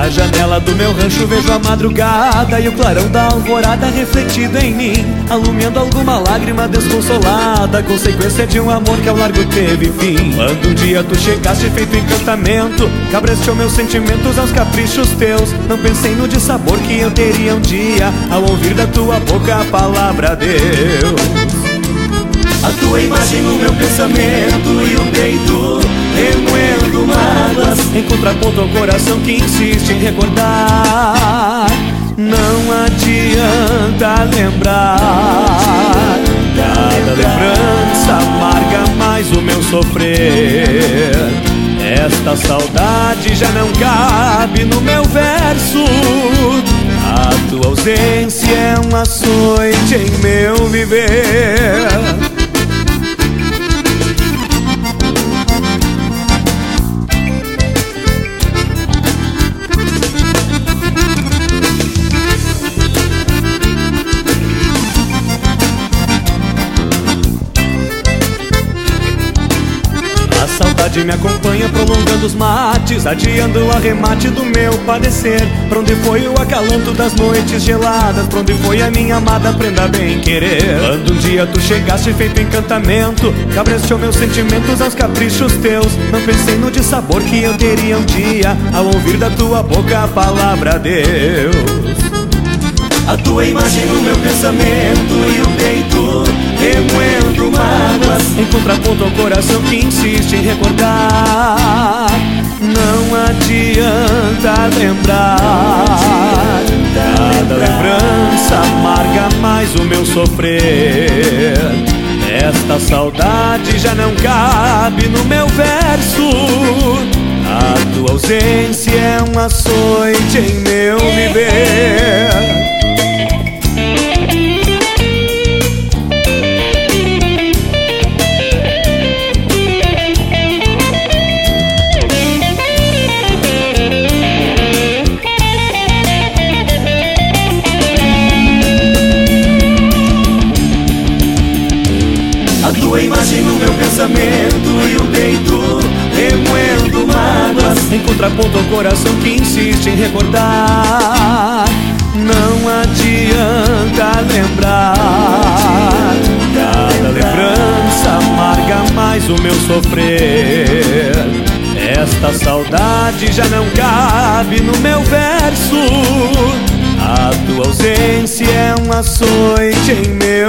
Da janela do meu rancho vejo a madrugada e o clarão da alvorada refletido em mim, alumiando alguma lágrima desconsolada, consequência de um amor que ao largo teve fim. Quando um dia tu chegaste feito encantamento, cabrestou meus sentimentos aos caprichos teus. Não pensei no dissabor que eu teria um dia ao ouvir da tua boca a palavra Deus. A tua imagem no meu pensamento e o peito remoendo mágoas, em contraponto ao coração que insiste em recordar. Não adianta lembrar, cada lembrança amarga mais o meu sofrer. Esta saudade já não cabe no meu verso. A tua ausência é um açoite em meu viver. A saudade me acompanha prolongando os mates, adiando o arremate do meu padecer. Pra onde foi o acalanto das noites geladas? Pra onde foi a minha amada prenda bem querer? Quando um dia tu chegaste feito encantamento, cabrestou meus sentimentos aos caprichos teus. Não pensei no dissabor que eu teria um dia ao ouvir da tua boca a palavra Deus. A tua imagem no meu pensamento e o peito remoendo mágoas, em contraponto ao coração que insiste em recordar. Não adianta lembrar, cada lembrança amarga mais o meu sofrer. Esta saudade já não cabe no meu verso. A tua ausência é um açoite em meu viver. A tua imagem no meu pensamento e o peito remoendo mágoas, em contraponto ao coração que insiste em recordar. Não adianta lembrar, cada lembrança amarga mais o meu sofrer. Esta saudade já não cabe no meu verso. A tua ausência é um açoite em meu